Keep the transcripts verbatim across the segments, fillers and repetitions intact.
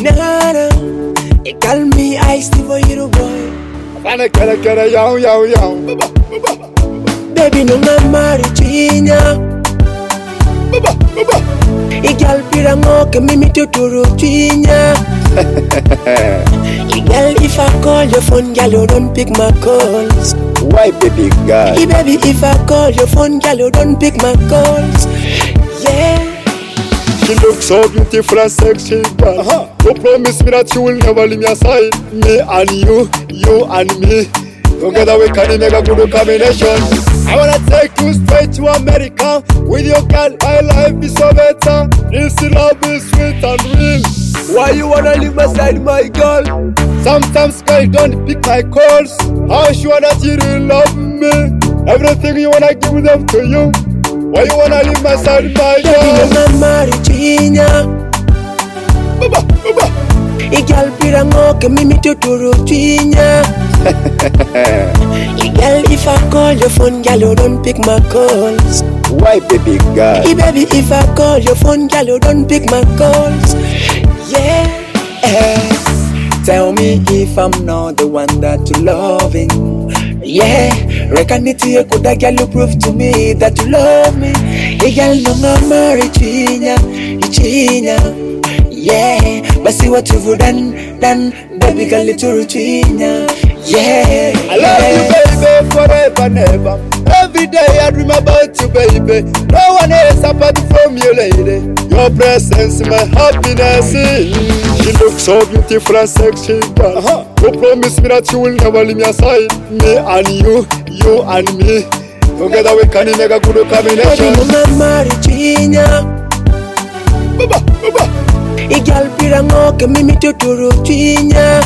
Nana, you call me Ice T for you boy. Ana kara kara yow yow yow. Baby no nga marichinya. Igal pirango ke mimi tuturu chinya. Igal if I call your phone, gal you don't pick my calls. Why baby girl? Hey baby if I call your phone, gal you don't pick my calls. Yeah. She looks so beautiful and sexy, girl. Uh-huh. You promise me that you will never leave me aside. Me and you, you and me. Together we can make a good combination. I wanna take you straight to America. With your girl, my life is so better. This love is sweet and real. Why you wanna leave my side, my girl? Sometimes girl don't pick my calls. How sure that you really love me? Everything you wanna give them to you. Why you wanna leave my side, my girl? Baby no marichinya. Baba, baba. Igal pirango ke mimi tuturu chinya. Igal if I call your phone, gal you don't pick my calls. Why baby girl? Hey baby if I call your phone, gal you don't pick my calls. Yeah. Eh. Tell me if I'm not the one that you're loving. Yeah. Reckon it you coulda gal you prove to me that you love me. Igal no nga marichinya, chinya. Yeah, but see what you've done, done, baby girl, it's routine. Yeah, I love you, baby, forever, never. Every day I dream about you, baby. No one else apart from you, lady. Your presence, my happiness. She looks so beautiful and sexy, girl. Uh-huh. You promise me that you will never leave me aside. Me and you, you and me. Together we can make a good combination. Baby, no marichinya. Baba, baba. Igal pirango ke mimi tuturu chinya.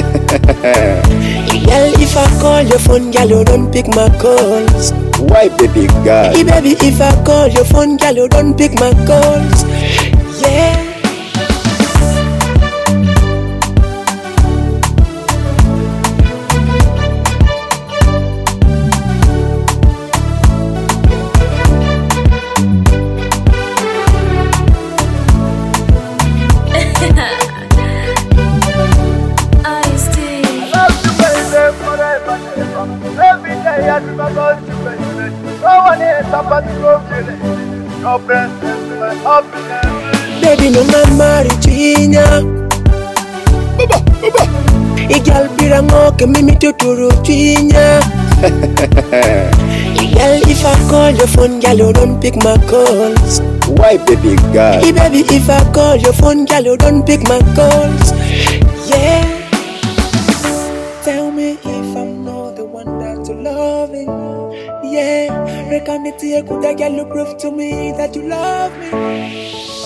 Igal if I call your phone, gal you don't pick my calls. Why baby girl? Hey baby if I call your phone, gal you don't pick my calls. Yeah. Every day I dream about you, baby. No one else apart from you, lady. Your presence, my happiness. Baby no nga marichinya. Baba, baba. Igal pirango ke mimi tuturu chinya. Igal if I call your phone, gal you don't pick my calls. Why baby girl? Hey baby if I call your phone, gal you don't pick my calls. Yeah. Tell me if I'm not the one that you're loving. Yeah. Reckon it you coulda gal you prove to me that you love me.